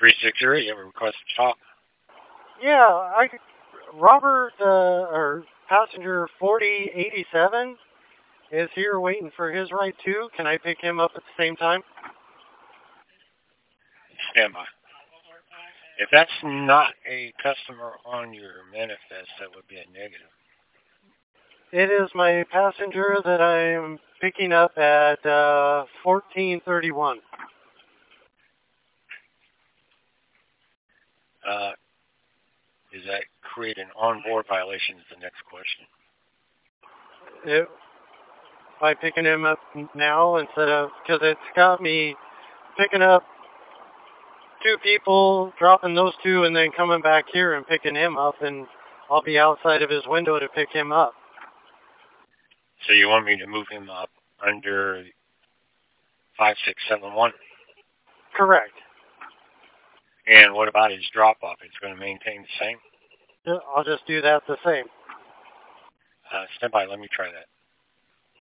360, you have a request to talk. Yeah, Robert, or passenger 4087 is here waiting for his ride too. Can I pick him up at the same time? Stand by. If that's not a customer on your manifest, that would be a negative. It is my passenger that I'm picking up at 1431. Does that create an on-board violation is the next question. By picking him up now instead of, because it's got me picking up two people, dropping those two, and then coming back here and picking him up, and I'll be outside of his window to pick him up. So you want me to move him up under 5671? Correct. And what about his drop-off? It's going to maintain the same? I'll just do that the same. Stand by. Let me try that.